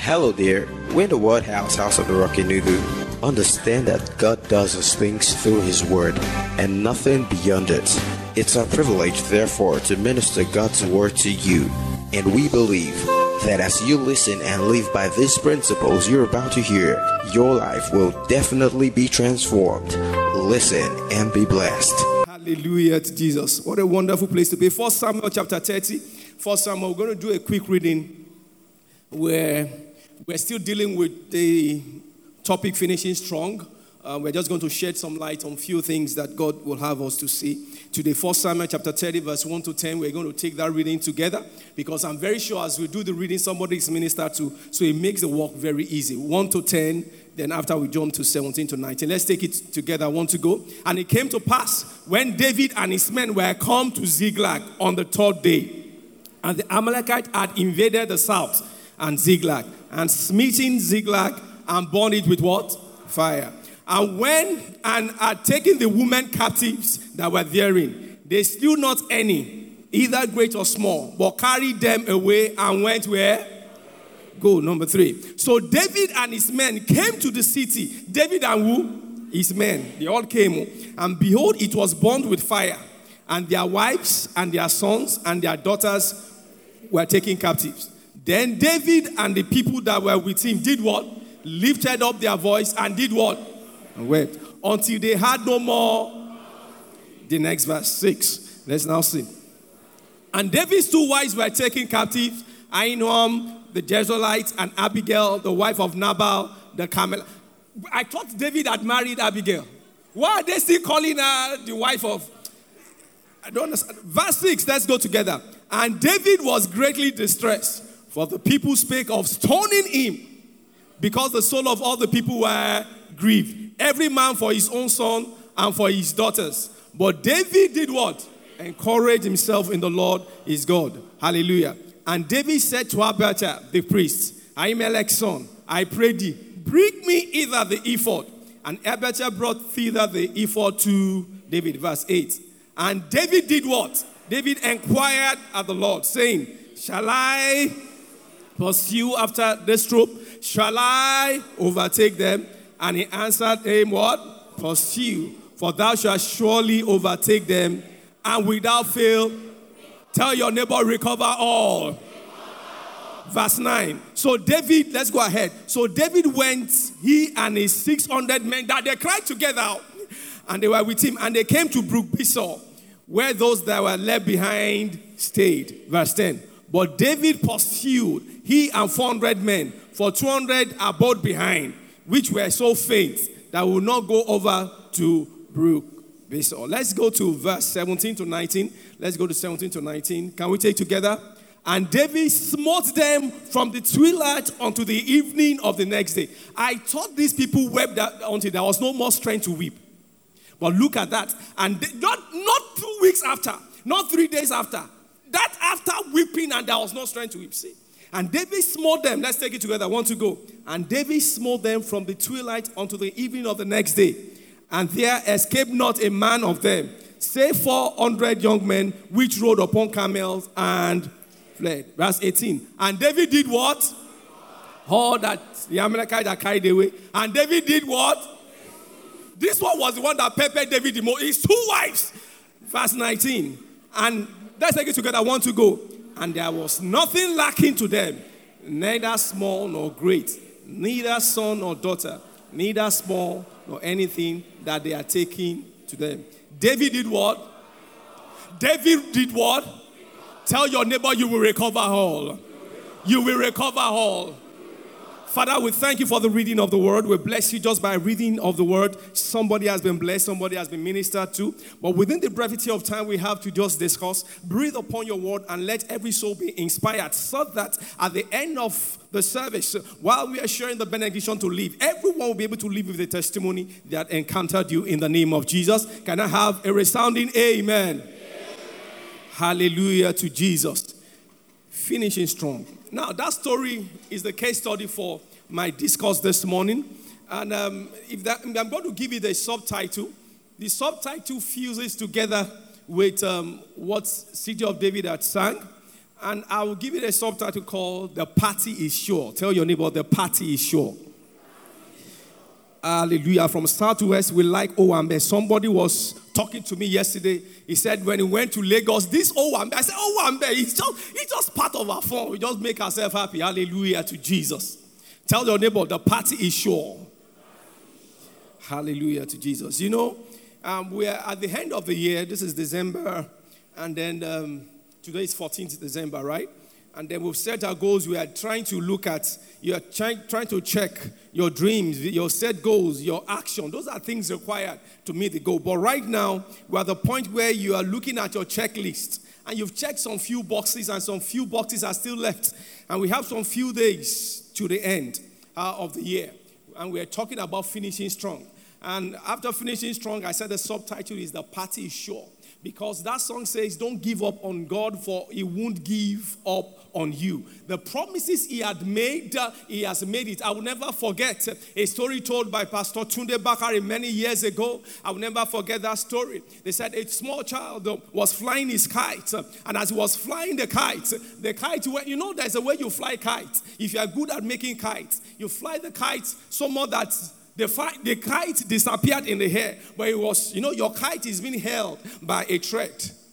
Hello there, we're in the Word House of the Rock Enugu. Understand that God does His things through His Word and nothing beyond it. It's our privilege, therefore, to minister God's Word to you. And we believe that as you listen and live by these principles you're about to hear, your life will definitely be transformed. Listen and be blessed. Hallelujah to Jesus. What a wonderful place to be. 1 Samuel chapter 30. 1 Samuel, we're going to do a quick reading where we're still dealing with the topic finishing strong. We're just going to shed some light on a few things that God will have us to see. Today, 1 Samuel chapter 30, verse 1 to 10, we're going to take that reading together because I'm very sure as we do the reading, somebody is ministered to, so it makes the work very easy. 1 to 10, then after we jump to 17 to 19. Let's take it together. 1 to go. And it came to pass when David and his men were come to Ziklag on the third day, and the Amalekites had invaded the south and Ziklag, and smitten Ziklag and burned it with what? Fire. And had taken the women captives that were therein. They slew not any, either great or small, but carried them away and went where? Go, number 3. So David and his men came to the city. David and who? His men. They all came. And behold, it was burned with fire. And their wives and their sons and their daughters were taken captives. Then David and the people that were with him did what? Lifted up their voice and did what? And wept. Until they had no more. The next verse, 6. Let's now see. And David's 2 wives were taken captive. Ahinoam, the Jezreelite, and Abigail, the wife of Nabal, the Carmel. I thought David had married Abigail. Why are they still calling her the wife of? I don't understand. Verse 6, let's go together. And David was greatly distressed, for the people spake of stoning him, because the soul of all the people were grieved, every man for his own son and for his daughters. But David did what? Encouraged himself in the Lord his God. Hallelujah. And David said to Abiathar the priest, Ahimelech's son, I pray thee, bring me hither the ephod. And Abiathar brought thither the ephod to David. Verse 8. And David did what? David inquired at the Lord, saying, shall I pursue after this troop? Shall I overtake them? And he answered him, what? Pursue, for thou shalt surely overtake them, and without fail, tell your neighbor, recover all. Verse 9. So David, let's go ahead. So David went, he and his 600 men, that they cried together, and they were with him, and they came to Brook Besor, where those that were left behind stayed. Verse 10. But David pursued, he and 400 men, for 200 abode behind, which were so faint that would not go over to Brook Besor. Let's go to verse 17 to 19. Let's go to 17 to 19. Can we take together? And David smote them from the twilight unto the evening of the next day. I thought these people wept until there was no more strength to weep. But look at that. And not 2 weeks after, not 3 days after, that after weeping and there was no strength to weep. See? And David smote them. Let's take it together. 1 to go. And David smote them from the twilight unto the evening of the next day. And there escaped not a man of them, save 400 young men, which rode upon camels and fled. Verse 18. And David did what? All that the Amalekites are carried away. And David did what? This one was the one that peppered David the most. His 2 wives. Verse 19. And let's take it together. 1 to go. And there was nothing lacking to them, neither small nor great, neither son nor daughter, neither small nor anything that they are taking to them. David did what? David did what? Tell your neighbor you will recover all. You will recover all. Father, we thank you for the reading of the word. We bless you just by reading of the word. Somebody has been blessed, somebody has been ministered to. But within the brevity of time we have to just discuss, breathe upon your word and let every soul be inspired so that at the end of the service, while we are sharing the benediction to live, everyone will be able to live with the testimony that encountered you in the name of Jesus. Can I have a resounding amen? Amen. Hallelujah to Jesus. Finishing strong. Now, that story is the case study for my discourse this morning. And I'm going to give it a subtitle. The subtitle fuses together with what City of David had sang. And I will give it a subtitle called The Party is Sure. Tell your neighbor, the party is sure. Hallelujah. From start to west, we like Owambe. Somebody was talking to me yesterday. He said when he went to Lagos, this Owambe. I said, Owambe, it's just part of our fun. We just make ourselves happy. Hallelujah to Jesus. Tell your neighbor, the party is sure. Hallelujah to Jesus. You know, we are at the end of the year. This is December. And then today is 14th December, right? And then we've set our goals. We are trying to look at, you are trying to check your dreams, your set goals, your action. Those are things required to meet the goal. But right now, we're at the point where you are looking at your checklist. And you've checked some few boxes and some few boxes are still left. And we have some few days to the end of the year. And we're talking about finishing strong. And after finishing strong, I said the subtitle is The Party is Sure. Because that song says, don't give up on God, for he won't give up on you. The promises he had made, he has made it. I will never forget a story told by Pastor Tunde Bakari many years ago. I will never forget that story. They said a small child was flying his kite. And as he was flying the kite, you know there's a way you fly kites. If you are good at making kites, you fly the kite so much that the kite disappeared in the air, but it was, you know, your kite is being held by a thread.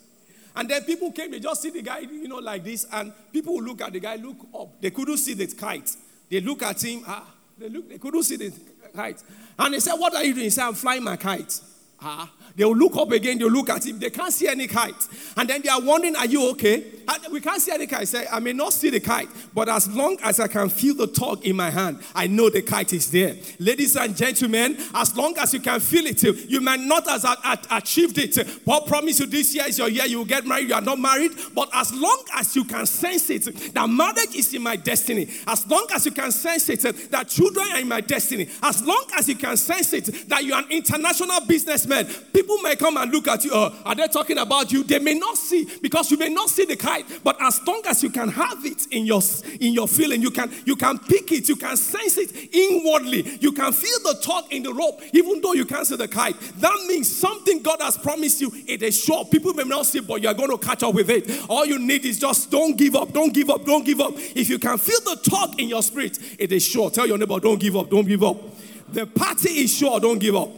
And then people came, they just see the guy, you know, like this, and people would look at the guy, look up. They couldn't see the kite. They look at him, they couldn't see the kite. And they said, what are you doing? He said, I'm flying my kite. They will look up again, they'll look at him, they can't see any kite. And then they are wondering, are you okay? We can't see any kite. I say, I may not see the kite, but as long as I can feel the tug in my hand, I know the kite is there. Ladies and gentlemen, as long as you can feel it, you might not have achieved it. Paul promised you this year is your year, you will get married, you are not married. But as long as you can sense it, that marriage is in my destiny. As long as you can sense it, that children are in my destiny. As long as you can sense it, that you are an international businessman. People may come and look at you. Are they talking about you? They may not see, because you may not see the kite. But as long as you can have it in your feeling, you can pick it, you can sense it inwardly. You can feel the tug in the rope, even though you can't see the kite. That means something God has promised you, it is sure. People may not see, but you are going to catch up with it. All you need is just don't give up, don't give up, don't give up. If you can feel the tug in your spirit, it is sure. Tell your neighbor, don't give up, don't give up. The party is sure, don't give up.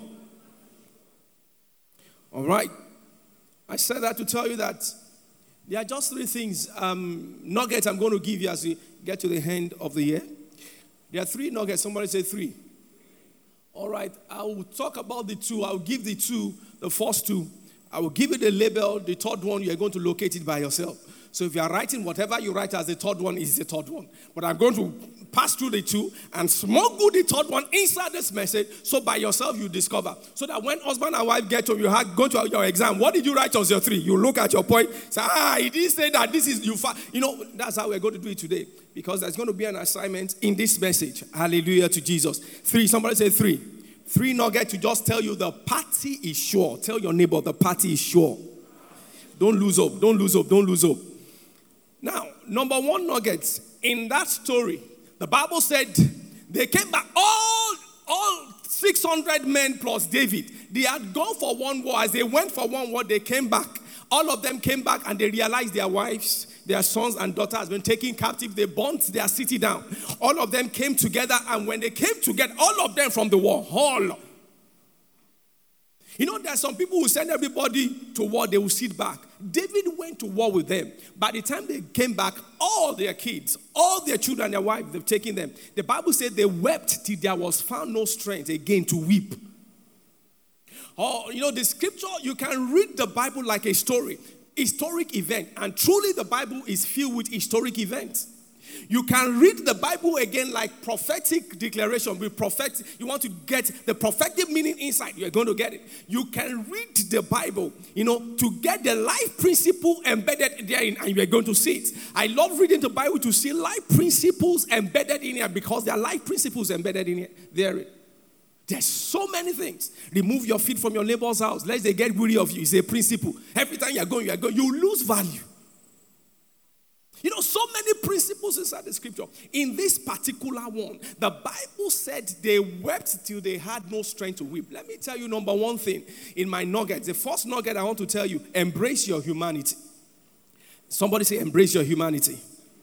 All right. I said that to tell you that there are just three things, nuggets I'm going to give you as we get to the end of the year. There are three nuggets. Somebody say three. All right. I will talk about the two. I will give the two, the first two. I will give you the label. The third one, you are going to locate it by yourself. So if you are writing, whatever you write as the third one is the third one. But I'm going to pass through the two and smuggle the third one inside this message, so by yourself you discover. So that when husband and wife get home, you go to your exam. What did you write as your three? You look at your point, say, he didn't say that. This is you. You know, that's how we're going to do it today, because there's going to be an assignment in this message. Hallelujah to Jesus. Three. Somebody say three. Three nuggets to just tell you the party is sure. Tell your neighbor the party is sure. Don't lose hope. Don't lose hope. Don't lose hope. Now, number one nugget in that story, the Bible said they came back, all 600 men plus David. They had gone for one war. As they went for one war, they came back. All of them came back and they realized their wives, their sons and daughters had been taken captive. They burnt their city down. All of them came together, and when they came together, all of them from the war, all. You know, there are some people who send everybody to war, they will sit back. David went to war with them. By the time they came back, all their kids, all their children, their wives, they've taken them. The Bible said they wept till there was found no strength again to weep. Oh, you know, the scripture, you can read the Bible like a story, historic event. And truly the Bible is filled with historic events. You can read the Bible again like prophetic declaration. With prophetic, you want to get the prophetic meaning inside, you're going to get it. You can read the Bible, you know, to get the life principle embedded therein, and you're going to see it. I love reading the Bible to see life principles embedded in it, because there are life principles embedded in it therein. There's so many things. Remove your feet from your neighbor's house, lest they get weary of you. It's a principle. Every time you're going, you lose value. You know, so many principles inside the scripture. In this particular one, the Bible said they wept till they had no strength to weep. Let me tell you number one thing in my nugget. The first nugget I want to tell you, embrace your humanity. Somebody say, embrace your humanity.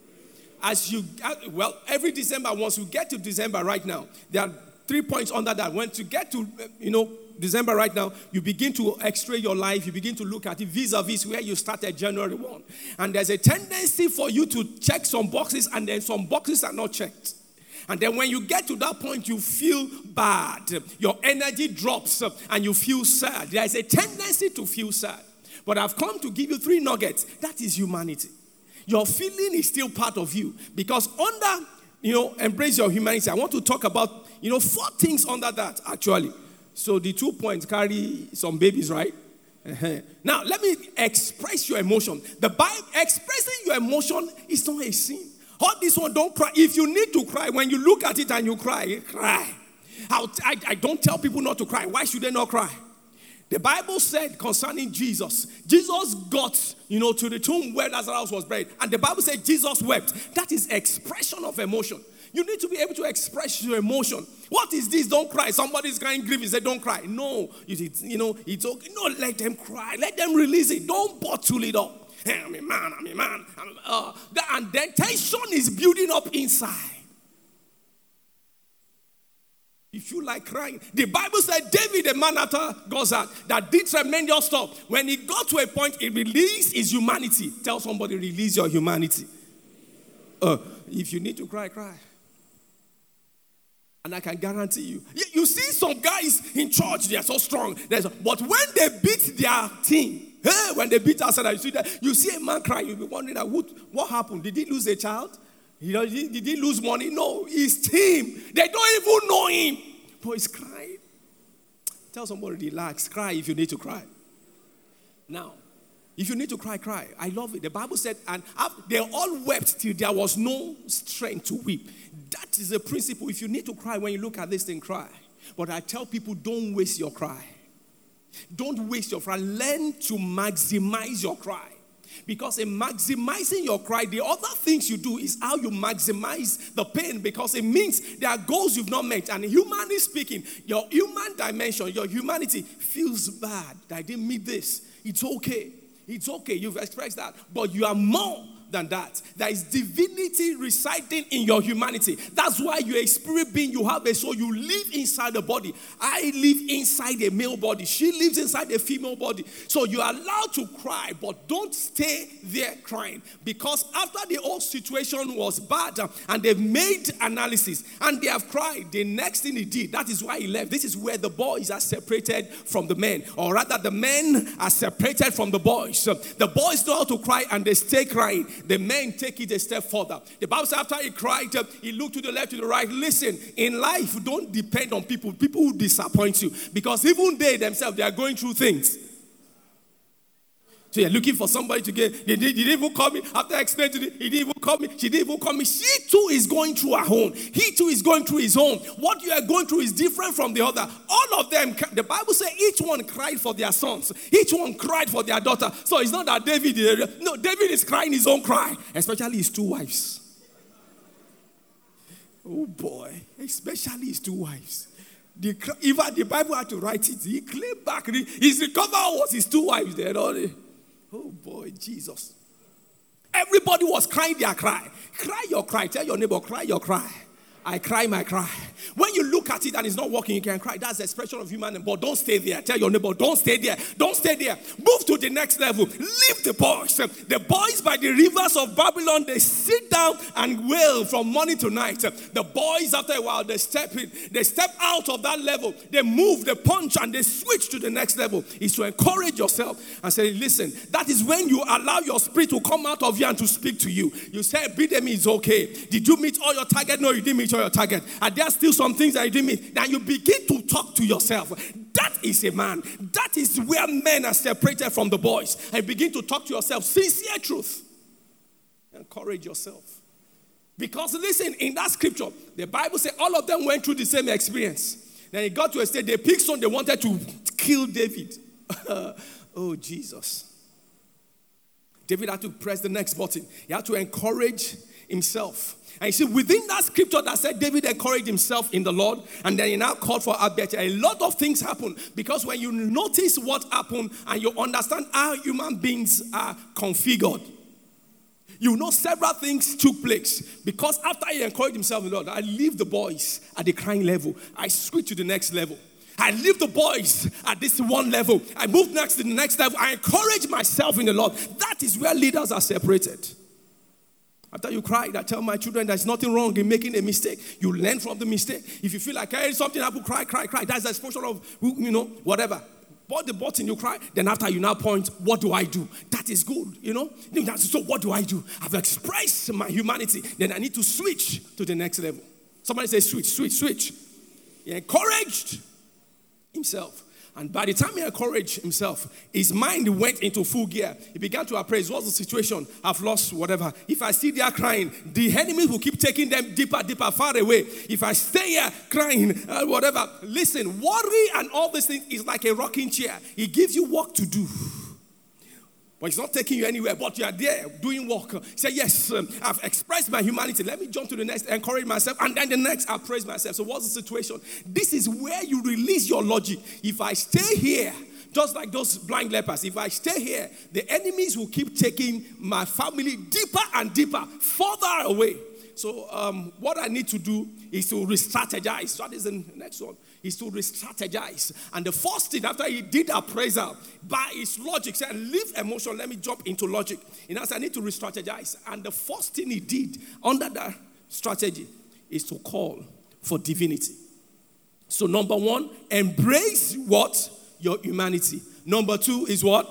Every December, once you get to December right now, there are 3 points under that. When you get to, December right now, you begin to x-ray your life. You begin to look at it vis-a-vis where you started January 1. And there's a tendency for you to check some boxes, and then some boxes are not checked. And then when you get to that point, you feel bad. Your energy drops and you feel sad. There is a tendency to feel sad. But I've come to give you 3 nuggets. That is humanity. Your feeling is still part of you. Because under, embrace your humanity, I want to talk about, 4 things under that, actually. So the 2 points carry some babies, right? Now, let me express your emotion. The Bible, expressing your emotion is not a sin. All this one, don't cry. If you need to cry, when you look at it and you cry, cry. I don't tell people not to cry. Why should they not cry? The Bible said concerning Jesus got, to the tomb where Lazarus was buried. And the Bible said Jesus wept. That is expression of emotion. You need to be able to express your emotion. What is this? Don't cry. Somebody's crying grief. You say, don't cry. No, it's okay. No, let them cry. Let them release it. Don't bottle it up. Hey, I'm a man. And then tension is building up inside. If you like crying, the Bible said David, a man after God's heart, that did tremendous stuff. When he got to a point, he released his humanity. Tell somebody, release your humanity. If you need to cry, cry. And I can guarantee you. You see some guys in church, they are so strong. But when they beat their team, when they beat us, you see a man crying, you'll be wondering, what happened? Did he lose a child? Did he lose money? No, his team. They don't even know him. But he's crying. Tell somebody, relax. Cry if you need to cry. Now, if you need to cry, cry. I love it. The Bible said, and they all wept till there was no strength to weep. That is a principle. If you need to cry, when you look at this thing, cry. But I tell people, don't waste your cry. Don't waste your cry. Learn to maximize your cry. Because in maximizing your cry, the other things you do is how you maximize the pain, because it means there are goals you've not met. And humanly speaking, your human dimension, your humanity feels bad. I didn't meet this. It's okay. It's okay. You've expressed that. But you are more than that. There is divinity residing in your humanity. That's why you're a spirit being. You have a soul. You live inside the body. I live inside a male body. She lives inside a female body. So you are allowed to cry, but don't stay there crying. Because after the whole situation was bad and they've made analysis and they have cried, the next thing he did, that is why he left. This is where the boys are separated from the men. Or rather, the men are separated from the boys. The boys know how to cry and they stay crying. The men take it a step further. The Bible says after he cried, he looked to the left, to the right. Listen, in life, don't depend on people. People who disappoint you. Because even they themselves, they are going through things. So you're looking for somebody to get. He didn't even call me. After I explained to him, he didn't even call me. She didn't even call me. She too is going through her own. He too is going through his own. What you are going through is different from the other. All of them, the Bible says each one cried for their sons. Each one cried for their daughter. So it's not that David is crying his own cry. Especially his 2 wives. Oh boy. Especially his 2 wives. Even the Bible had to write it. He claimed back. His recovery was his 2 wives there. Oh boy, Jesus. Everybody was crying their cry. Cry your cry. Tell your neighbor, cry your cry. I cry my cry. When you look at it and it's not working, you can cry. That's the expression of human. But don't stay there. Tell your neighbor, don't stay there. Don't stay there. Move to the next level. Leave the boys. The boys by the rivers of Babylon, they sit down and wail from morning to night. The boys, after a while, they step in. They step out of that level. They move, they punch, and they switch to the next level. It's to encourage yourself and say, listen, that is when you allow your spirit to come out of you and to speak to you. You say, Bidemi is okay. Did you meet all your target? No, you didn't meet your target. Are there still some things that you didn't meet? Then you begin to talk to yourself. That is a man. That is where men are separated from the boys. And begin to talk to yourself. Sincere truth. Encourage yourself. Because listen, in that scripture, the Bible says all of them went through the same experience. Then it got to a stage, they picked on, they wanted to kill David. Oh, Jesus. David had to press the next button. He had to encourage himself. And you see, within that scripture that said David encouraged himself in the Lord, and then he now called for Abijah, a lot of things happen. Because when you notice what happened and you understand how human beings are configured, You know several things took place because after he encouraged himself in the Lord, I leave the boys at the crying level. I switch to the next level. I leave the boys at this one level. I move next to the next level. I encourage myself in the Lord. That is where leaders are separated. After you cried, I tell my children there's nothing wrong in making a mistake. You learn from the mistake. If you feel like, hey, something happened, cry. That's the expression of, whatever. But the button, you cry. Then after you now point, what do I do? That is good, So what do I do? I've expressed my humanity. Then I need to switch to the next level. Somebody say switch. He encouraged himself. And by the time he encouraged himself, his mind went into full gear. He began to appraise, what's the situation? I've lost whatever. If I see they are crying, the enemy will keep taking them deeper, far away. If I stay here crying, whatever. Listen, worry and all these things is like a rocking chair. He gives you work to do. But it's not taking you anywhere, but you are there doing work. Say, yes, I've expressed my humanity. Let me jump to the next, encourage myself, and then the next, I'll praise myself. So what's the situation? This is where you release your logic. If I stay here, just like those blind lepers, if I stay here, the enemies will keep taking my family deeper and deeper, further away. So what I need to do is to re-strategize. That is the next one. Is to re-strategize. And the first thing, after he did appraisal, by his logic, said, leave emotion, let me jump into logic. He now said, I need to re-strategize. And the first thing he did under that strategy is to call for divinity. So number one, embrace what? Your humanity. Number two is what?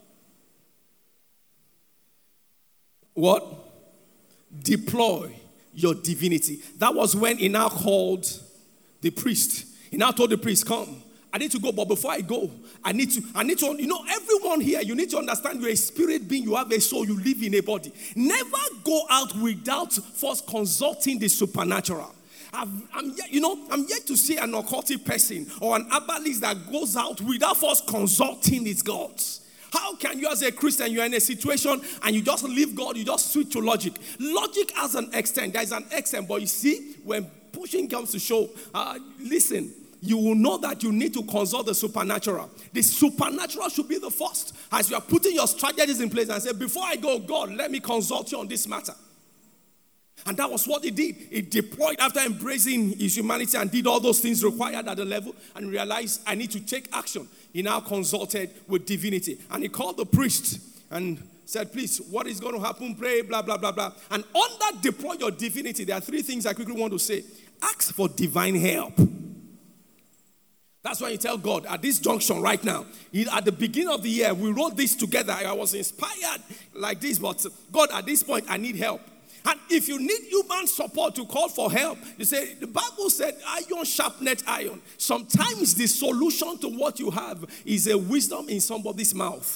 What? Deploy your divinity. That was when he now called the priest. He now told the priest, come, I need to go, but before I go, I need to, everyone here, you need to understand you're a spirit being, you have a soul, you live in a body. Never go out without first consulting the supernatural. I'm yet to see an occultic person or an herbalist that goes out without first consulting his gods. How can you as a Christian, you're in a situation and you just leave God, you just switch to logic. Logic has an extent, there's an extent, but you see, when pushing comes to show, listen, you will know that you need to consult the supernatural. The supernatural should be the first. As you are putting your strategies in place and say, before I go, God, let me consult you on this matter. And that was what he did. He deployed after embracing his humanity and did all those things required at the level and realized I need to take action. He now consulted with divinity. And he called the priest and said, please, what is going to happen? Pray, blah, blah, blah, blah. And under deploy your divinity, there are three things I quickly want to say. Ask for divine help. That's why you tell God at this junction right now. At the beginning of the year, we wrote this together. I was inspired like this, but God, at this point, I need help. And if you need human support to call for help, you say, the Bible said, iron sharpeneth iron. Sometimes the solution to what you have is a wisdom in somebody's mouth.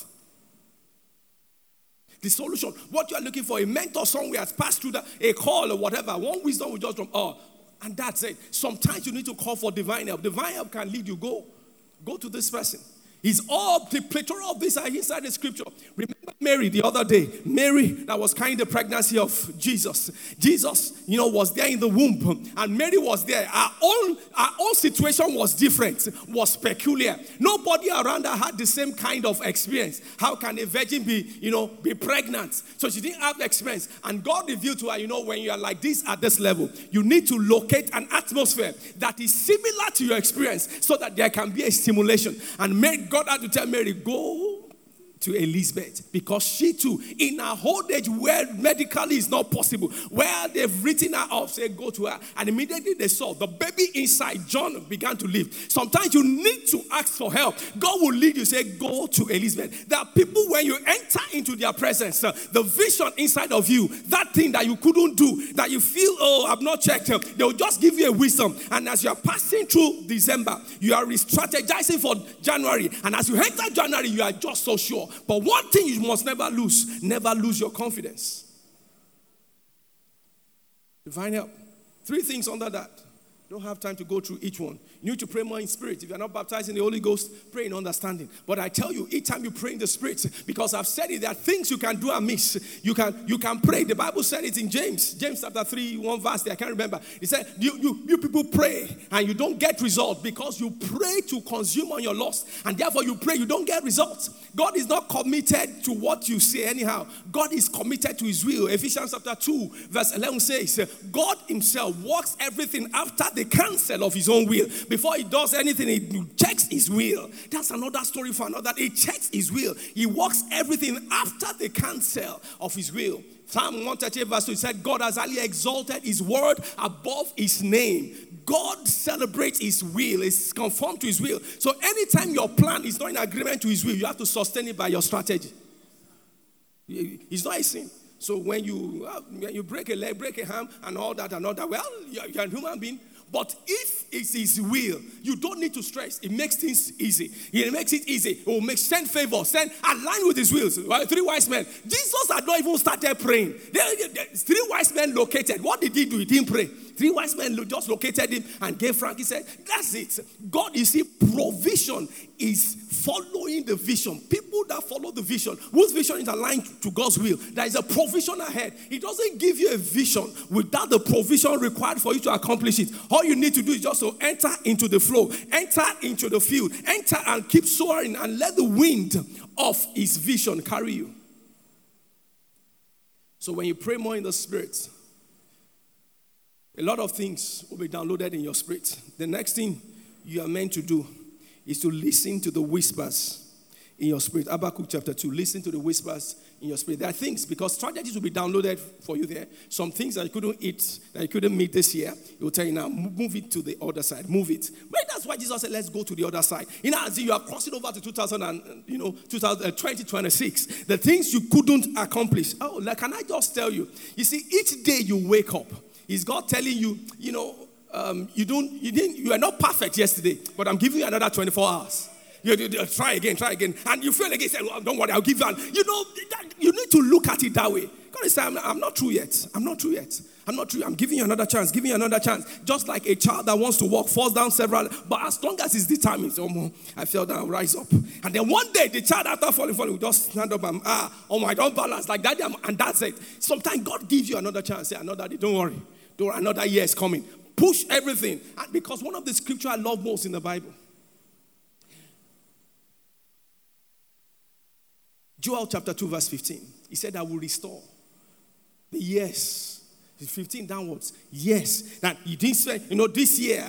The solution, what you are looking for, a mentor somewhere has passed through a call or whatever. One wisdom will just come, and that's it. Sometimes you need to call for divine help. Divine help can lead you. Go to this person. He's all the plethora of this are inside the scripture. Remember Mary the other day. Mary that was carrying the pregnancy of Jesus. Jesus, was there in the womb. And Mary was there. Our own situation was different, was peculiar. Nobody around her had the same kind of experience. How can a virgin be pregnant? So she didn't have the experience. And God revealed to her, when you are like this at this level, you need to locate an atmosphere that is similar to your experience so that there can be a stimulation. And God had to tell Mary, go to Elizabeth, because she too, in her old age, where medically is not possible, where they've written her off, say go to her, and immediately they saw the baby inside John began to live. Sometimes you need to ask for help. God will lead you, say go to Elizabeth. There are people, when you enter into their presence, the vision inside of you, that thing that you couldn't do, that you feel, I've not checked, they will just give you a wisdom. And as you are passing through December, you are re-strategizing for January, and as you enter January, you are just so sure. But one thing you must never lose your confidence. Divine help. Three things under that. Don't have time to go through each one. You need to pray more in spirit. If you're not baptized in the Holy Ghost, pray in understanding. But I tell you, each time you pray in the spirit, because I've said it, there are things you can do and miss. You can pray. The Bible said it in James chapter 3, 1 verse there, I can't remember. It said, you people pray and you don't get results because you pray to consume on your lust. And therefore you pray, you don't get results. God is not committed to what you say anyhow. God is committed to his will. Ephesians chapter 2, verse 11 says, God himself works everything after the counsel of his own will. Before he does anything, he checks his will. That's another story for another. He checks his will. He works everything after the counsel of his will. Psalm 138 verse 2 said, God has highly exalted his word above his name. God celebrates his will. It's conformed to his will. So anytime your plan is not in agreement to his will, you have to sustain it by your strategy. It's not a sin. So when you break a leg, break a arm, and all that, well, you're a human being. But if it's his will, you don't need to stress. It makes things easy. It makes it easy. It will send favor, align with his will. 3 wise men. Jesus had not even started praying. 3 wise men located. What did he do? He didn't pray. 3 wise men just located him and gave Frank. He said, that's it. God, you see, provision is following the vision. People that follow the vision, whose vision is aligned to God's will, there is a provision ahead. He doesn't give you a vision without the provision required for you to accomplish it. All you need to do is just to enter into the flow, enter into the field, enter and keep soaring and let the wind of his vision carry you. So when you pray more in the spirit, a lot of things will be downloaded in your spirit. The next thing you are meant to do is to listen to the whispers in your spirit. Habakkuk chapter 2, listen to the whispers in your spirit. There are things, because strategies will be downloaded for you there. Some things that you couldn't eat, that you couldn't meet this year, he will tell you now, move it to the other side, move it. But that's why Jesus said, let's go to the other side. As you are crossing over to 2026, the things you couldn't accomplish. Oh, can I just tell you? You see, each day you wake up, is God telling you, you are not perfect yesterday, but I'm giving you another 24 hours. You try again. And you feel again, say, well, don't worry, I'll give you. You need to look at it that way. God is saying, I'm not through yet. I'm giving you another chance, Just like a child that wants to walk, falls down several, but as long as he's determined, I fell down, rise up. And then one day, the child after falling, will just stand up and, I don't balance like that, and that's it. Sometimes God gives you another chance. Say, another day, don't worry, another year is coming. Push everything. And because one of the scriptures I love most in the Bible, Joel chapter 2 verse 15. He said, I will restore the years. 15 downwards. Yes. Now, you didn't say, this year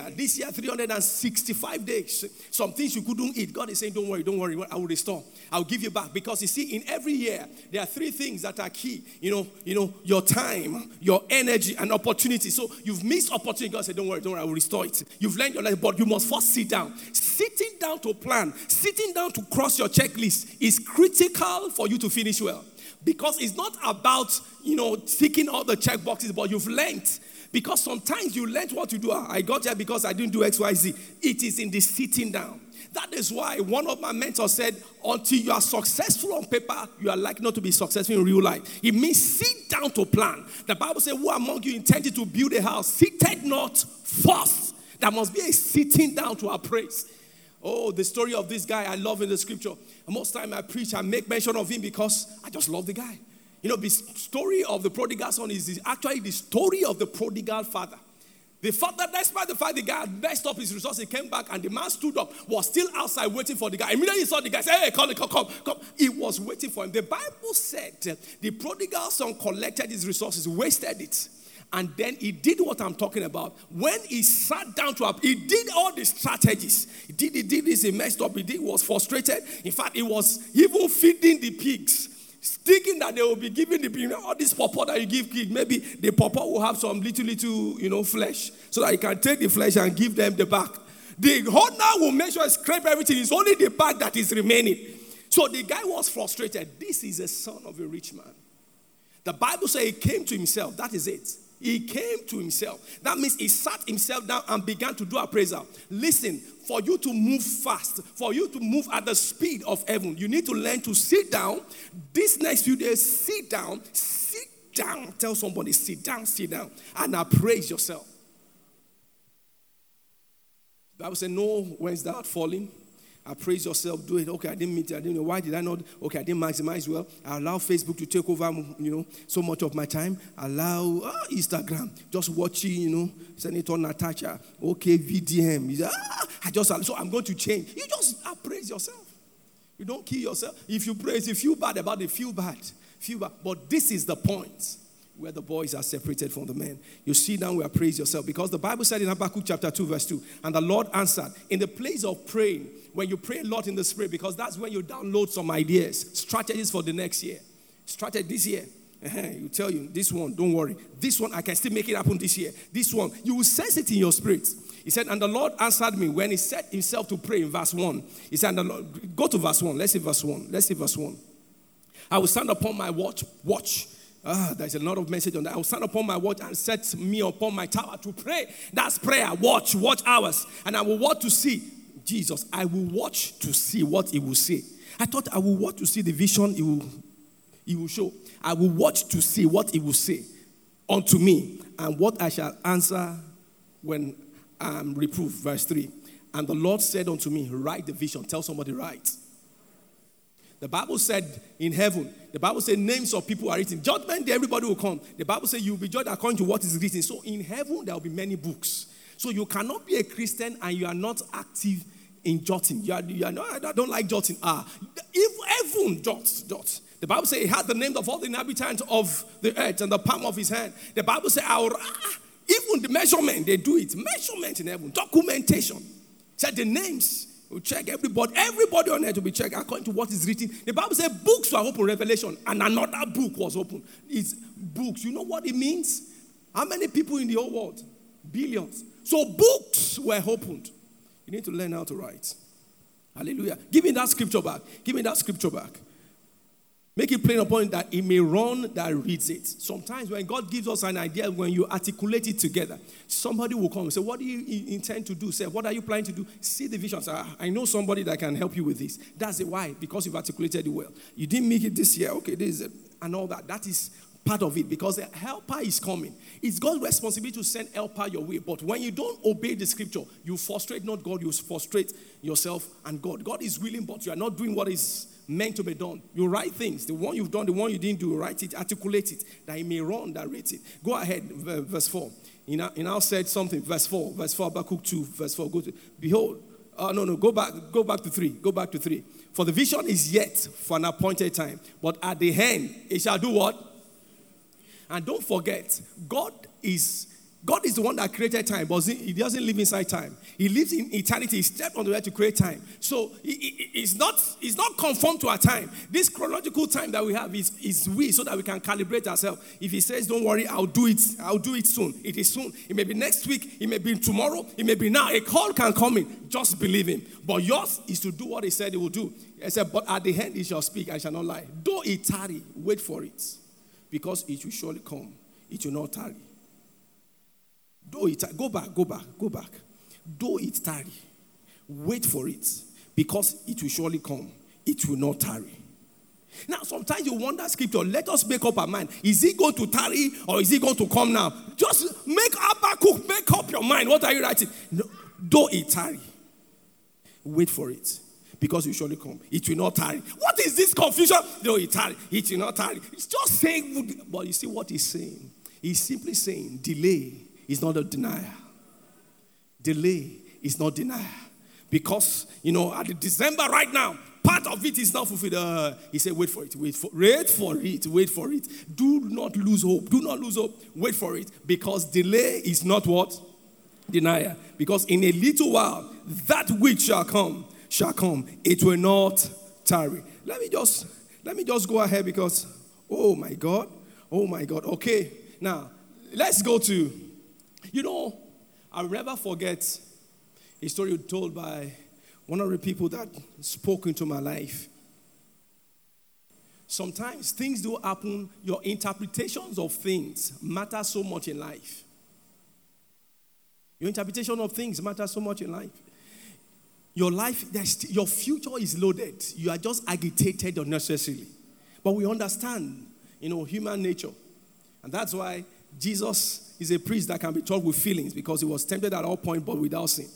365 days. Some things you couldn't eat. God is saying, don't worry. I will restore. I'll give you back. Because you see, in every year, there are 3 things that are key. Your time, your energy, and opportunity. So you've missed opportunity. God said, don't worry, I will restore it. You've learned your life, but you must first sit down. Sitting down to plan, sitting down to cross your checklist is critical for you to finish well. Because it's not about, ticking all the check boxes, but you've learned. Because sometimes you learned what to do. I got here because I didn't do X, Y, Z. It is in the sitting down. That is why one of my mentors said, until you are successful on paper, you are likely not to be successful in real life. It means sit down to plan. The Bible says, who among you intended to build a house, seated not first. There must be a sitting down to appraise. Oh, the story of this guy I love in the scripture. Most time I preach, I make mention of him because I just love the guy. The story of the prodigal son is actually the story of the prodigal father. The father, despite the fact the guy had messed up his resources, he came back and the man stood up, was still outside waiting for the guy. Immediately he saw the guy, say, hey, come. He was waiting for him. The Bible said the prodigal son collected his resources, wasted it. And then he did what I'm talking about. When he sat down he did all the strategies. He did this, he messed up, he was frustrated. In fact, he was even feeding the pigs, thinking that they will be giving the pigs, all this pawpaw that you give pigs, maybe the pawpaw will have some little, flesh, so that you can take the flesh and give them the back. The owner will make sure he scrape everything. It's only the back that is remaining. So the guy was frustrated. This is a son of a rich man. The Bible says he came to himself. That is it. He came to himself. That means he sat himself down and began to do appraisal. Listen, for you to move fast, for you to move at the speed of heaven, you need to learn to sit down. These next few days, sit down. Tell somebody, sit down, and appraise yourself. The Bible said, know whence thou art falling. Appraise yourself, do it. Okay, I didn't meet it. I didn't know. Why did I not? Okay, I didn't maximize well. I allow Facebook to take over, so much of my time. Allow Instagram, just watching, Senator Natasha. Okay, VDM. So I'm going to change. You just appraise yourself. You don't kill yourself. If you praise, you feel bad about it, feel bad. But this is the point where the boys are separated from the men. You sit down where praise yourself. Because the Bible said in Habakkuk chapter 2, verse 2, and the Lord answered, in the place of praying, when you pray a lot in the spirit, because that's when you download some ideas, strategies for the next year. Strategy this year. You tell you, this one, don't worry. This one, I can still make it happen this year. This one, you will sense it in your spirit. He said, and the Lord answered me when he set himself to pray in verse 1. He said, go to verse 1. Let's see verse 1. I will stand upon my watch. There's a lot of message on that. I will stand upon my watch and set me upon my tower to pray. That's prayer. Watch hours. And I will watch to see. Jesus, I will watch to see what he will say. I thought I will watch to see the vision he will show. I will watch to see what he will say unto me and what I shall answer when I am reproved. Verse 3. And the Lord said unto me, write the vision. Tell somebody, write. The Bible said in heaven, the Bible said names of people are written. Judgment day, everybody will come. The Bible said you will be judged according to what is written. So in heaven, there will be many books. So you cannot be a Christian and you are not active in jotting. You are not, I don't like jotting. If heaven jots. The Bible says he had the names of all the inhabitants of the earth and the palm of his hand. The Bible says, even the measurement, they do it. Measurement in heaven, documentation. Said the names. We'll check everybody on earth will be checked according to what is written. The Bible says books were open, Revelation, and another book was open. It's books. You know what it means? How many people in the whole world? Billions. So books were opened. You need to learn how to write. Hallelujah. Give me that scripture back. Make it plain upon it that it may run that reads it. Sometimes when God gives us an idea, when you articulate it together, somebody will come and say, what do you intend to do? Say, what are you planning to do? See the vision. Say, I know somebody that can help you with this. That's it. Why? Because you've articulated it well. You didn't make it this year. Okay, this is it. And all that. That is part of it because the helper is coming. It's God's responsibility to send helper your way. But when you don't obey the scripture, you frustrate not God, you frustrate yourself and God. God is willing, but you are not doing what is meant to be done. You write things. The one you've done, the one you didn't do, write it, articulate it, that it may run, that reads it. Go ahead, verse 4. He now said something, verse 4, Habakkuk 2, verse 4. Behold, go back to 3. Go back to 3. For the vision is yet for an appointed time, but at the end, it shall do what? And don't forget, God is the one that created time, but he doesn't live inside time. He lives in eternity. He stepped on the earth to create time. So he's not conformed to our time. This chronological time that we have is we, so that we can calibrate ourselves. If he says, don't worry, I'll do it soon. It is soon. It may be next week. It may be tomorrow. It may be now. A call can come in. Just believe him. But yours is to do what he said he will do. He said, but at the end he shall speak, I shall not lie. Though it tarry, wait for it. Because it will surely come. It will not tarry. Though it go back. Though it tarry, wait for it, because it will surely come. It will not tarry. Now, sometimes you wonder, scripture, let us make up our mind. Is it going to tarry or is it going to come now? Just make up your mind. What are you writing? No, though it tarry, wait for it, because it will surely come. It will not tarry. What is this confusion? Though it tarry, it will not tarry. It's just saying, but you see what he's saying? He's simply saying, delay is not a denial. Delay is not denial. Because, at the December right now, part of it is not fulfilled. He said, wait for it. Wait for it. Do not lose hope. Wait for it. Because delay is not what? Denial. Because in a little while, that which shall come. It will not tarry. Let me just go ahead because, oh my God. Okay, now, let's go to, I'll never forget a story told by one of the people that spoke into my life. Sometimes things do happen, your interpretations of things matter so much in life. Your interpretation of things matter so much in life. Your life, your future is loaded. You are just agitated unnecessarily. But we understand, human nature. And that's why Jesus is a priest that can be taught with feelings, because he was tempted at all points but without sin.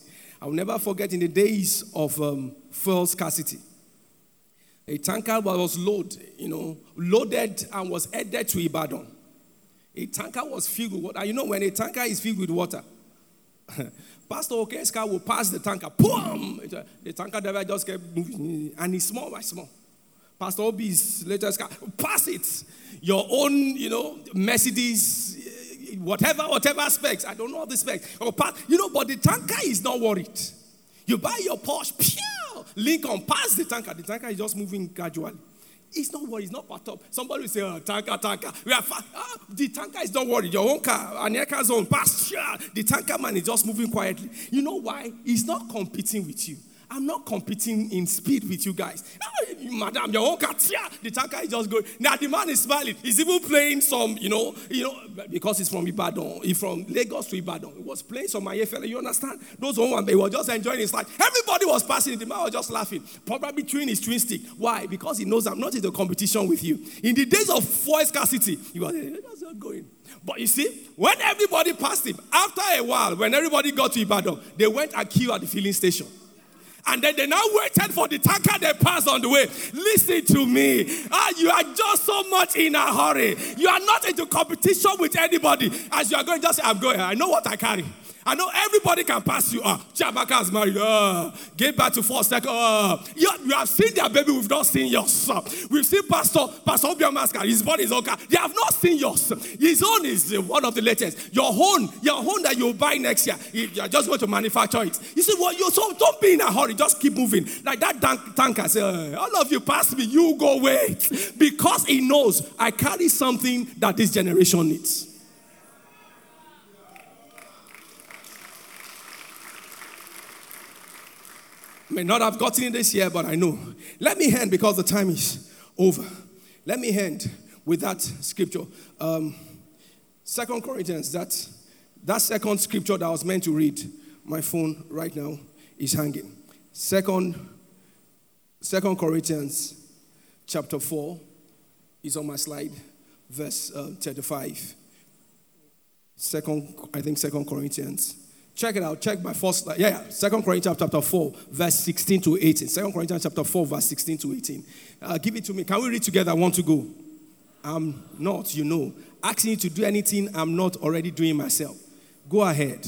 I'll never forget in the days of fuel scarcity. A tanker was loaded and was headed to Ibadan. A tanker was filled with water. You know, when a tanker is filled with water, Pastor Oken's car will pass the tanker. Boom! The tanker driver just kept moving, and it's small by small. Pastor Obi's latest car, pass it. Your own, Mercedes, whatever specs. I don't know all the specs. But the tanker is not worried. You buy your Porsche, pew, Lincoln, pass the tanker. The tanker is just moving gradually. It's not worried. It's not part up. Somebody will say, tanker. We are the tanker is not worried. Your own car, and your car's own, pass. The tanker man is just moving quietly. You know why? He's not competing with you. I'm not competing in speed with you guys. Madam, your own car, the tanker is just going. Now the man is smiling. He's even playing some, because he's from Ibadan. He's from Lagos to Ibadan. He was playing some Ayefele. You understand? Those one, he was just enjoying his life. Everybody was passing. The man was just laughing. Probably chewing his twin stick. Why? Because he knows I'm not in the competition with you. In the days of fuel scarcity, he was not going. But you see, when everybody passed him, after a while, when everybody got to Ibadan, they went and queued at the filling station. And then they now waited for the tanker they passed on the way. Listen to me. You are just so much in a hurry. You are not into competition with anybody. As you are going, just say, I'm going. I know what I carry. I know everybody can pass you. Chabaka is married. Get back to 4 seconds. You have seen their baby. We've not seen yours. We've seen Pastor Obiamaska. His body is okay. They have not seen yours. His own is one of the latest. Your own that you'll buy next year. You're just going to manufacture it. You see what? So don't be in a hurry. Just keep moving. Like that tanker say, all of you pass me. You go wait. Because he knows I carry something that this generation needs. May not have gotten it this year, but I know. Let me end because the time is over. Let me end with that scripture. 2 Corinthians, that second scripture that I was meant to read. My phone right now is hanging. 2 Corinthians chapter 4 is on my slide, verse 35. 2 Corinthians. Check it out. Check my first slide. 2 Corinthians chapter 4, verse 16 to 18. 2 Corinthians chapter 4, verse 16 to 18. Give it to me. Can we read together? I want to go. I'm not, asking you to do anything I'm not already doing myself. Go ahead.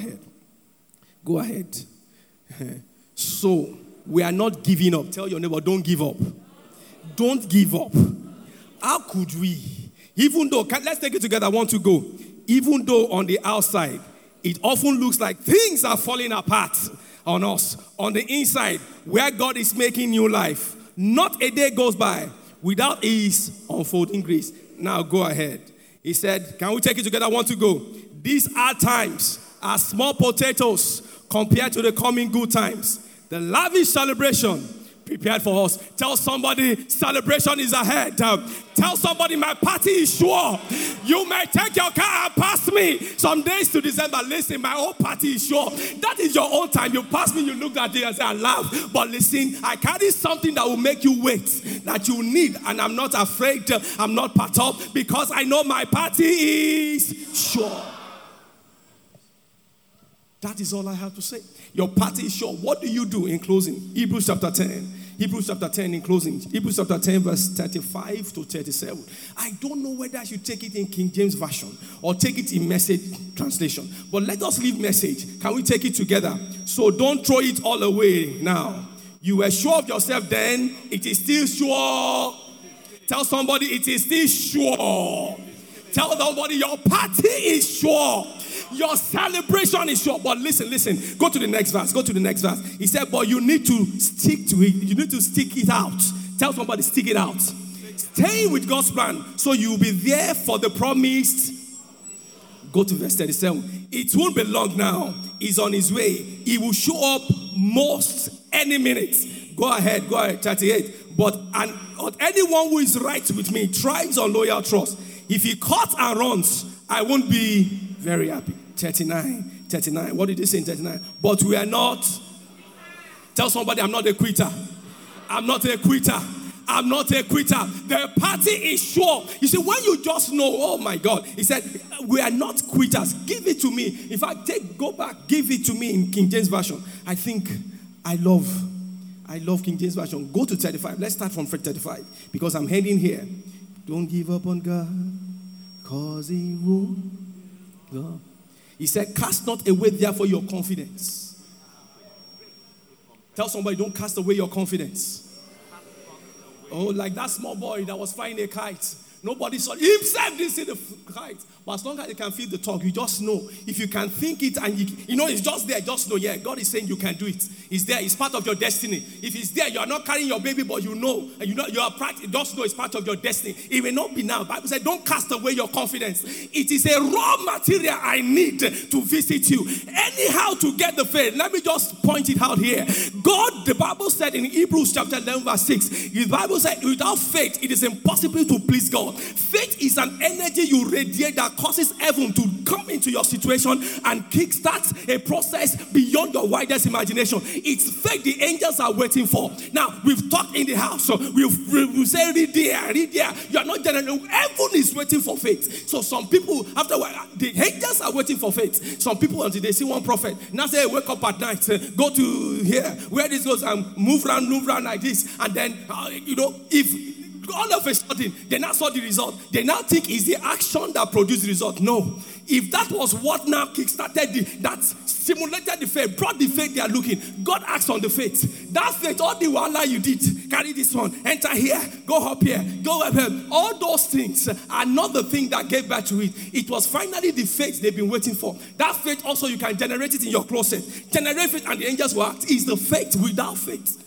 So, we are not giving up. Tell your neighbor, don't give up. Don't give up. How could we? Even though, let's take it together. I want to go. Even though on the outside, it often looks like things are falling apart on us. On the inside, where God is making new life, not a day goes by without His unfolding grace. Now go ahead. He said, can we take it together? I want to go. These hard times are small potatoes compared to the coming good times. The lavish celebration prepared for us. Tell somebody celebration is ahead. Tell somebody my party is sure. You may take your car and pass me some days to December. Listen, my own party is sure. That is your own time. You pass me, you look at it and say, I laugh. But listen, I carry something that will make you wait, that you need. And I'm not afraid. I'm not part of, because I know my party is sure. That is all I have to say. Your party is sure. What do you do in closing? Hebrews chapter 10. Hebrews chapter 10 in closing. Hebrews chapter 10 verse 35 to 37. I don't know whether I should take it in King James Version or take it in Message translation. But let us leave Message. Can we take it together? So don't throw it all away now. You were sure of yourself then. It is still sure. Tell somebody it is still sure. Tell somebody your party is sure. Your celebration is sure. But listen. Go to the next verse. He said, but you need to stick to it. You need to stick it out. Tell somebody, stick it out. Stay with God's plan so you'll be there for the promised. Go to verse 37. It won't be long now. He's on his way. He will show up most any minute. Go ahead. 38. But anyone who is right with me tries on loyal trust. If he cuts and runs, I won't be very happy. 39. What did he say in 39? But we are not. Tell somebody, I'm not a quitter. I'm not a quitter. I'm not a quitter. The party is sure. You see, when you just know, oh my God, he said, we are not quitters. Give it to me. In fact, go back, give it to me in King James Version. I think I love King James Version. Go to 35. Let's start from 35 because I'm heading here. Don't give up on God, cause he will. God. He said, cast not away therefore your confidence. Tell somebody, don't cast away your confidence. Oh, like that small boy that was flying a kite. Nobody saw himself, didn't see the kite. But as long as you can feel the talk, you just know. If you can think it and you know it's just there, just know, yeah, God is saying you can do it. It's there. It's part of your destiny. If it's there, you are not carrying your baby, but you know, and you are practicing. Just know it's part of your destiny. It may not be now. The Bible said, don't cast away your confidence. It is a raw material I need to visit you. Anyhow, to get the faith. Let me just point it out here. God, the Bible said in Hebrews chapter 11, verse 6, the Bible said, without faith, it is impossible to please God. Faith is an energy you radiate that causes heaven to come into your situation and kickstart a process beyond your widest imagination. It's faith the angels are waiting for. Now, we've talked in the house, so we've say, read there. You are not generating. Heaven is waiting for faith. So some people, after the angels are waiting for faith. Some people, until they see one prophet, now say, wake up at night, go to here, where this goes, and move around like this. And then, if all of a sudden, they now saw the result. They now think it's the action that produced the result. No. If that was what now kickstarted that simulated the faith, brought the faith they are looking, God acts on the faith. That faith, all the wala you did, carry this one, enter here, go up here, go up here. All those things are not the thing that gave birth to it. It was finally the faith they've been waiting for. That faith also, you can generate it in your closet. Generate faith and the angels will act. It's the faith without faith.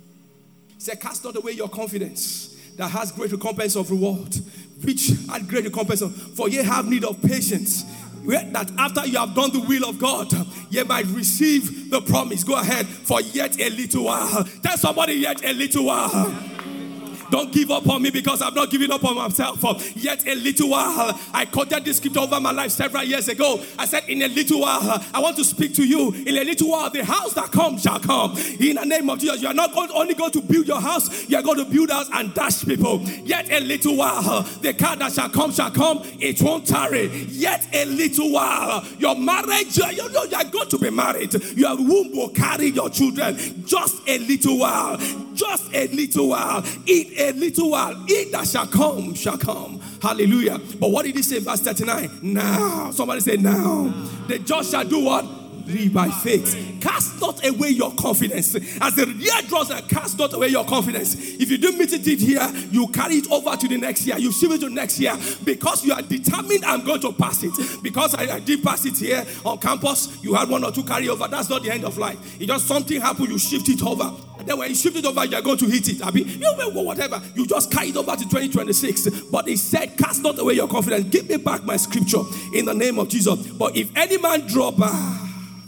Say, cast not away your confidence that has great recompense of reward, which had great recompense of, for ye have need of patience, that after you have done the will of God, ye might receive the promise. Go ahead, for yet a little while. Tell somebody, yet a little while. Don't give up on me because I've not given up on myself. Yet a little while. I quoted this scripture over my life several years ago. I said, in a little while, I want to speak to you. In a little while, the house that comes shall come. In the name of Jesus, you are not only going to build your house, you are going to build house and dash people. Yet a little while, the car that shall come, it won't tarry. Yet a little while, your marriage, you are going to be married. Your womb will carry your children. Just a little while. Just a little while. A little while, it that shall come. Hallelujah. But what did he say in verse 39? Now. Somebody say now. The just shall do what? Live by faith. Cast not away your confidence. As the year draws, cast not away your confidence. If you do meet it here, you carry it over to the next year. You shift it to next year because you are determined I'm going to pass it. Because I did pass it here on campus, you had one or two carry over. That's not the end of life. It just something happened, you shift it over. And then when you shift it over, you're going to hit it. Whatever. You just carry it over to 2026. But he said, cast not away your confidence. Give me back my scripture in the name of Jesus. But if any man draw back,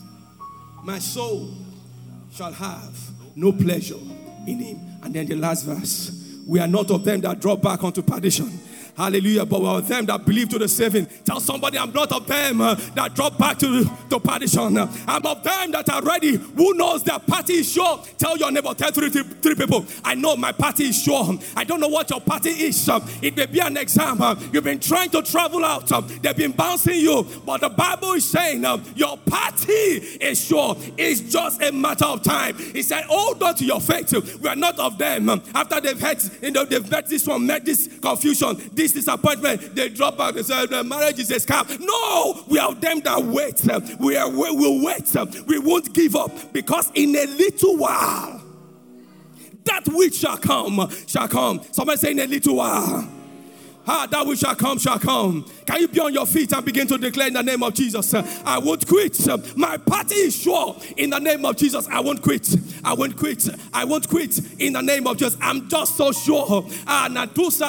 my soul shall have no pleasure in him. And then the last verse. We are not of them that draw back unto perdition. Hallelujah. But we are of them that believe to the saving. Tell somebody, I'm not of them that drop back to perdition. I'm of them that are ready. Who knows their party is sure? Tell your neighbor, tell three people, I know my party is sure. I don't know what your party is. It may be an exam. You've been trying to travel out. They've been bouncing you. But the Bible is saying your party is sure. It's just a matter of time. He said, hold on to your faith. We are not of them. After they've met this one, met this confusion, this disappointment, they drop back. They say the marriage is a scam. No, we are them that wait. We'll wait. We won't give up because in a little while, that which shall come, shall come. Somebody say in a little while. That which shall come, shall come. Can you be on your feet and begin to declare in the name of Jesus? I won't quit. My party is sure. In the name of Jesus, I won't quit. I won't quit. I won't quit. In the name of Jesus, I'm just so sure. I'm just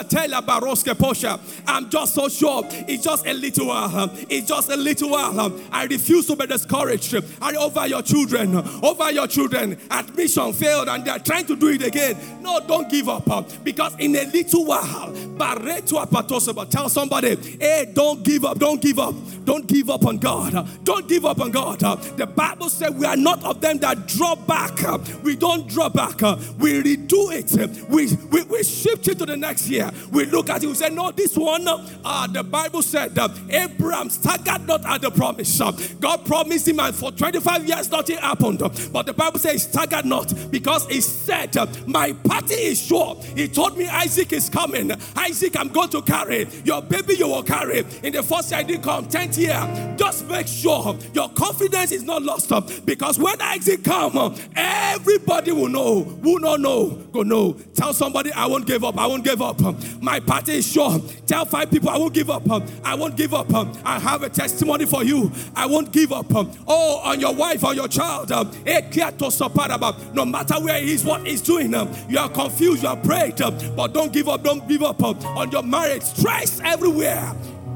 so sure. It's just a little while. It's just a little while. I refuse to be discouraged. Over your children. Over your children. Admission failed and they're trying to do it again. No, don't give up. Because in a little while, Barreto Tell somebody, hey, don't give up, don't give up. Don't give up on God. Don't give up on God. The Bible said we are not of them that draw back. We don't draw back. We redo it. We shift it to the next year. We look at it. We say, no, this one, the Bible said Abraham staggered not at the promise. God promised him, and for 25 years nothing happened. But the Bible says he staggered not, because he said, my party is sure. He told me Isaac is coming. Isaac, I'm going to carry. Your baby you will carry. In the first year I didn't come, 10th year. Just make sure your confidence is not lost. Because when Isaac comes, everybody will know. Who not know, go know. Tell somebody, I won't give up. I won't give up. My party is sure. Tell 5 people, I won't give up. I won't give up. I have a testimony for you. I won't give up. Oh, on your wife, on your child. No matter where he is, what he's doing. You are confused, you are prayed. But don't give up. Don't give up on your marriage. Stress everywhere.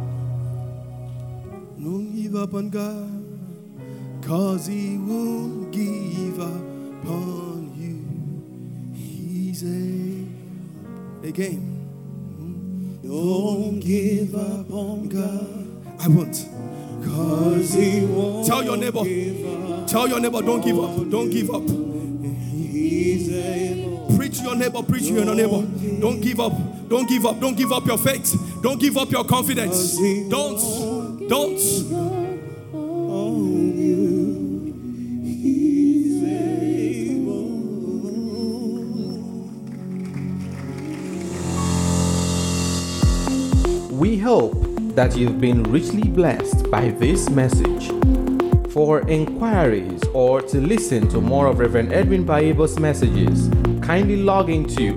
Don't give up on God, 'cause he won't give up on you. He's again. Don't give up on God. I won't. 'Cause he won't. Tell your neighbor. Tell your neighbor, don't give up. Don't give up. He's able. Preach to your neighbor. Preach to your neighbor. Don't give up. Don't give up. Don't give up your faith. Don't give up your confidence. Don't. We hope that you've been richly blessed by this message. For inquiries or to listen to more of Reverend Edwin Baibo's messages, kindly log into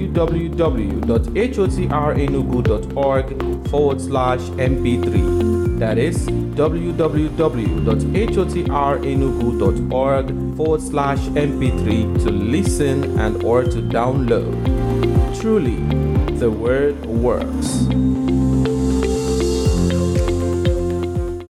www.hotenenugu.org/mp3. That is www.hotenenugu.org/mp3 to listen and or to download. Truly, the word works.